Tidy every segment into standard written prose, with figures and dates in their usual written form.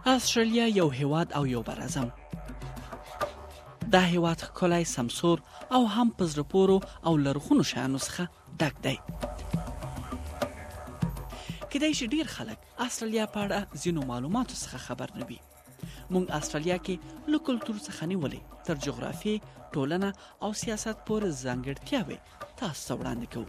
استرالیا یو هیواد او یو براعظم. دا هیواد ښکلی، سمسور او هم په زړه پورو او لرغونو شیانو څخه ډک دی. کیدای شي ډیر خلک استرالیا په اړه ځینو معلوماتو څخه خبر نه وي. موږ استرالیا کې له کلتور څخه نیولې تر جغرافیې، ټولنه او سیاست پورې ځانګړتیاوې تاسو ته وړاندې کوو.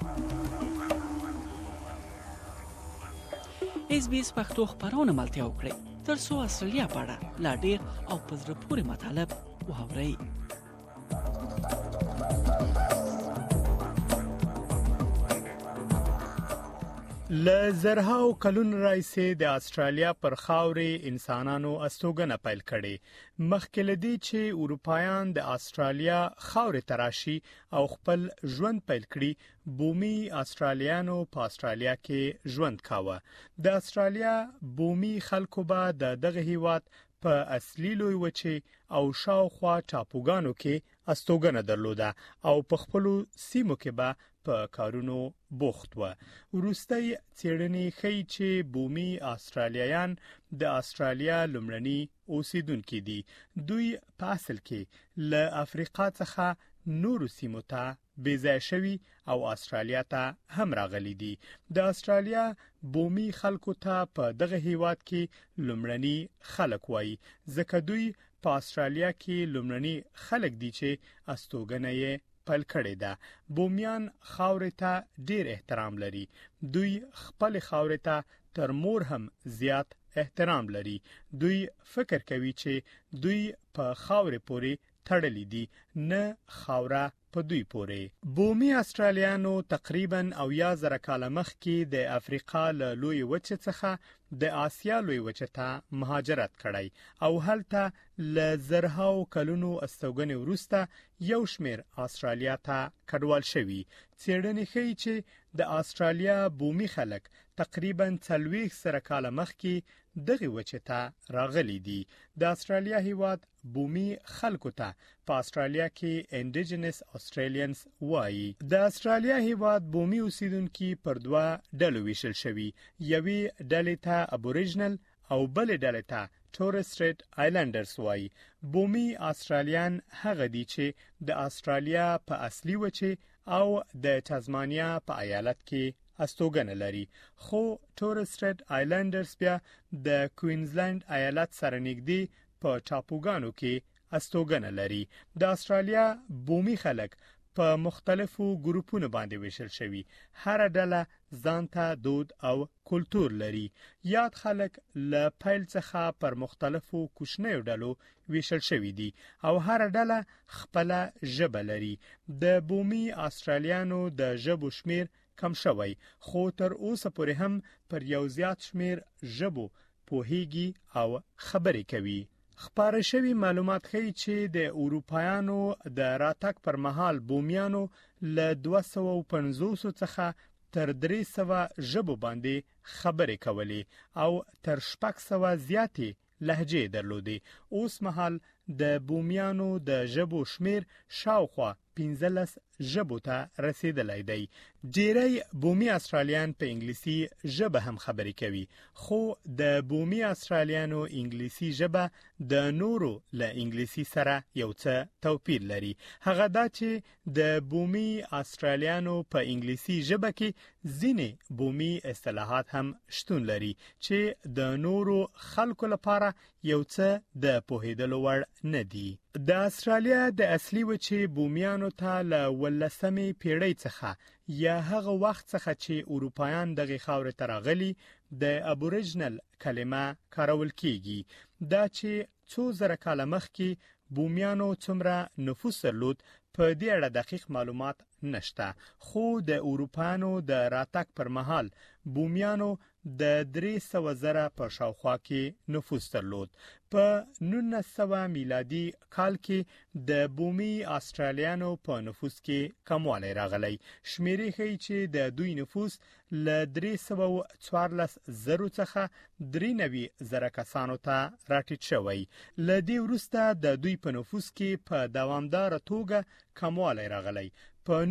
SBS پښتو خپرونه ملتیا وکړئ تر څو استرالیا په اړه لا ډیر او په زړه پورې مطالب واورئ. لزرهاو کلون راځي د استرالیا پر خاورې انسانانو استوګنه پیل کړي. مخکې لدی چې اروپایان د استرالیا خاورې تراشي او خپل ژوند پیل کړي، بومي استرالیانو په استرالیا کې ژوند کاوه. د استرالیا بومي خلکو به دغه هیواد په اصلي لوی وچه او شاوخوا ټاپوګانو کې استوګنه درلوده او په خپل سیمو کې به په کارونو بوخت و. وروستي څېړنې ښیي چې بومي استرالیایان د استرالیا لومړني اوسیدونکي دي. دوی په اصل کې له افریقا څخه نورو سیمو ته بیځای شوي او استرالیا ته هم راغلي دي. د استرالیا بومي خلکو ته په دغه هیواد کې لومړني خلک وایي، ځکه دوی په استرالیا کې لومړني خلک دي چې استوګنه یې پیل کړې ده. بومیان خاورې ته ډیر احترام لري. دوی خپل خاورې ته تر مور هم زیات احترام لري. دوی فکر کوي چې دوی په خاورې پورې تړلې دي، نه خاوره په دوی پورې. بومي استرالیانو تقریباً 10,000 کاله مخکې د افریقا له لوی وچې څخه د آسیا لوی وچې ته مهاجرت کړی او هلته له زرهاو کلونو استوګنې وروسته یو شمیر استرالیا ته کډوال شوي. څېړنې ښیي چې د استرالیا بومي خلک تقریباً 40,000 کاله مخکې دغه وچې ته راغلي دي. د استرالیا هیواد بومي خلکو ته په استرالیا کې انډیجنس استرالیانز وایي. د استرالیا هیواد بومي اوسیدونکو پر دوه ډلو ویشل شوي. یوې ډلې ته ابوریجنل او بلې ډلې ته تورس سټریټ آیلینډرز وایي. بومي استرالیان هغه دي چې د استرالیا په اصلي وچه او د تازمانیا په ایالت کې استوګنه لري، خو تورس سټریټ آیلینډرز بیا د کوینزلند ایالت سره نږدې په ټاپوګانو کې استوګنه لري. د استرالیا بومي خلک په مختلفو ګروپونو باندې ویشل شوي. هر ډله ځانته دود او کلتور لري. یاد خلک له پیل څخه پر مختلفو کوچنیو ډلو ویشل شوي دي او هر ډله خپل ژبه لري. د بومي استرالیانو د ژبو شمیر کم شوی، خو تر اوسه پورې هم پر یو زیات شمیر ژبو پوهیږي او خبرې کوي. خبره شوی معلومات ښیي چې د اروپایانو د راتګ پر مهال بومیانو له 250 څخه تر 300 ژبو باندې خبرې کولې او تر 600 زیاتې لهجې درلودې. اوس مهال د بومیانو د ژبو شمیر شاوخوا 15 ژبو ته رسیدلی دی. ډیری بومي استرالیان په انګلیسي ژبه هم خبرې کوي، خو د بومي استرالیانو انګلیسي ژبه د نورو له انګلیسي سره یو څه توپیر لري. هغه دا چې د بومي استرالیانو په انګلیسي ژبه کې ځینې بومي اصطلاحات هم شتون لري چې د نورو خلکو لپاره یو څه د پوهیدلو وړ نه دي. د استرالیا د اصلي وچې بومیانو ته له 18مې پیړۍ څخه یا هغه وخت څخه چې اروپایان دغه خاورې ته راغلي د ابوریجنل کلمه کارول کیږي. دا چې څو زره کاله مخکې بومیانو څومره نفوس درلود په دې اړه دقیق معلومات نشته، خو د اروپایانو د راتګ پر مهال بومیانو د 300 زره په شاوخوا کې نفوس درلود. په 1900 میلادي کال کې د بومي استرالیانو په نفوس کې کموالی راغلی. شمیرې ښیي چې د دوی نفوس له 314 زرو څخه 93 زره کسانو ته راټیټ شوی. له دې وروسته د دوی په نفوس کې په دوامداره توګه کموالی راغلی. په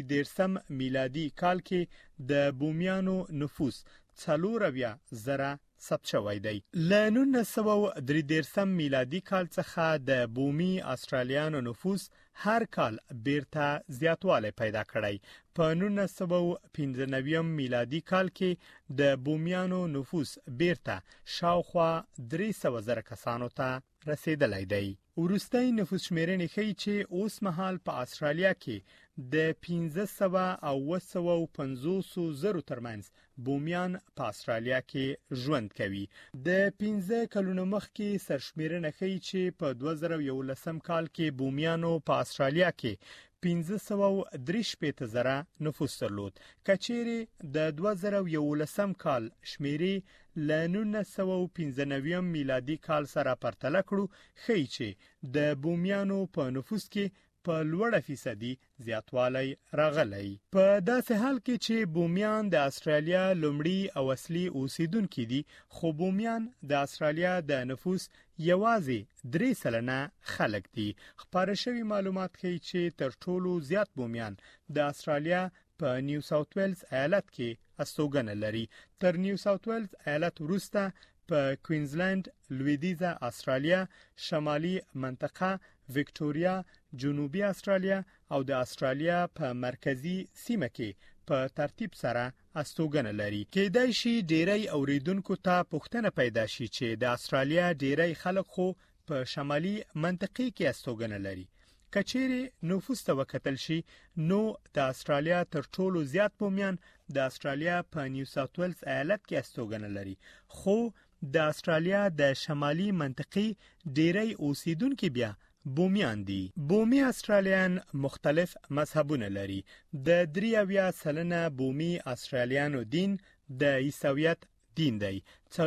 1933 میلادي کال کې د بومیانو نفوس 4 زره ثبت شوی دی. له 1933 میلادي کال څخه د بومي استرالیانو نفوس هر کال بیرته زیاتوالی پیدا کړی. په 1995 میلادي کال کې د بومیانو نفوس بیرته شاوخوا 300,000 کسانو ته رسیدلی دی. وروستی نفوس شمیرنې ښیي چې اوس مهال په استرالیا کې د 1500 او 250,000 ترمنځ بومیان په استرالیا کې ژوند کوي. د 15 کلونو مخکې سرشمیرنه ښیي چې په 2011 کال کې بومیانو په استرالیا کې 563,000 نفوس درلود. کچېرې د 2011 کال شمیرې له 1995 میلادي کال سره پرتله کړو، ښیي چې د بومیانو په نفوس کې په لوړه فیصدي زیاتوالی راغلی. په داسې حال کې چې بومیان د استرالیا لومړي او اصلي اوسیدونکي دي، خو بومیان د استرالیا د نفوس یوازې 3% خلک دي. خپاره شوي معلومات ښیي چې تر ټولو زیات بومیان د استرالیا په نیو ساوث ویلز ایالت کې استوګنه لري. تر نیو ساوث ویلز ایالت وروسته په کوینزلند، لویدیزه استرالیا، شمالي منطقه وکټوریا، جنوبي استرالیا او د استرالیا په مرکزی سیمه کې په ترتیب سره استوګنه لري. کېدای شي ډیری اوریدونکو ته پوښتنه پیدا شي چې د استرالیا ډیری خلک خو په شمالي منطقه کې استوګنه لري. کچېرې نفوس ته وکتل شي نو د استرالیا تر ټولو زیات بومیان د استرالیا په نیو ساوث ویلز ایالت کې استوګنه لري، خو د استرالیا د شمالي منطقې ډیری اوسیدونکي بیا بومیان دي. بومي استرالیان مختلف مذهبونه لري. د 43% بومي استرالیانو دین د عیسویت دین دی.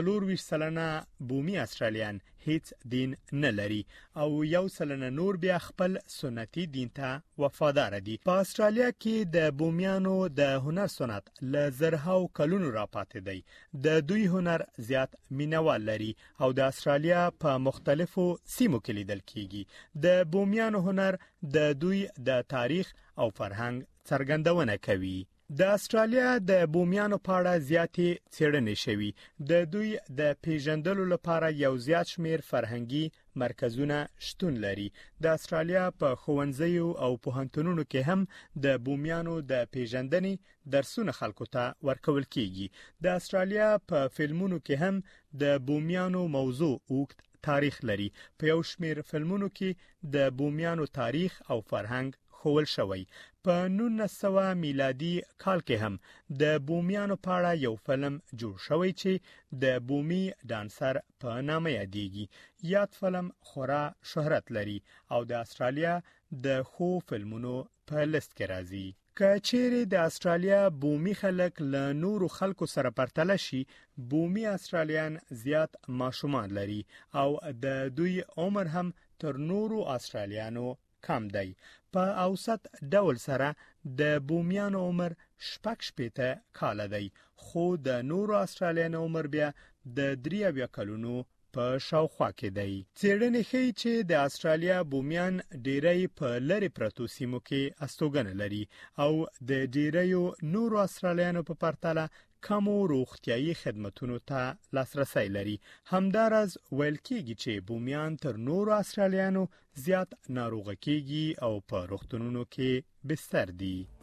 24% بومي استرالیان هیڅ دین نه لري او 1% نور بیا خپل سنتي دین ته وفادار دي. په استرالیا کې د بومیانو د هنر سنت له زرهاو کلونو راپاتې دی. د دوی هنر زیات مینوال لري او د استرالیا په مختلفو سیمو کې لیدل کیږي. د بومیانو هنر د دوی د تاریخ او فرهنګ څرګندونه کوي. د استرالیا د بومیانو په اړه زیاتې څېړنې شوي. د دوی د پیژندلو لپاره یو زیات شمیر فرهنګي مرکزونه شتون لري. د استرالیا په ښوونځیو او پوهنتونونو کې هم د بومیانو د پیژندنې درسونه خلکو ته ورکول کیږي. د استرالیا په فلمونو کې هم د بومیانو موضوع اوږد تاریخ لري. په یو شمیر فلمونو کې د بومیانو تاریخ او فرهنګ ښوول شوی. په 1900 میلادي کال کې هم د بومیانو په اړه یو فلم جوړ شوی چې د بومي ډانسر په نامه یادېږي. یاد فلم خورا شهرت لري او د استرالیا د ښو فلمونو په لیست کې راځي. که چیرې د استرالیا بومي خلک له نورو خلکو سره پرتله شي، بومي استرالیان زیات ماشومان لري او د دوی عمر هم تر نورو استرالیانو کم دی. په اوسط ډول سره د بومیانو عمر 60 کاله دی، خو د نورو استرالیانو عمر بیا د 3 کلونو په شاوخوا کې دی. څېړنې ښیي چې د استرالیا بومیان ډیری په لرې پرتو سیمو کې استوګنه لري او د ډیریو نورو استرالیانو په پرتله کمو روغتیايي خدماتونو ته لاسرسی لري. همداراز ویل کېږي چې بومیان تر نورو استرالیانو زیات ناروغه کېږي او په روغتونونو کې بستر دي.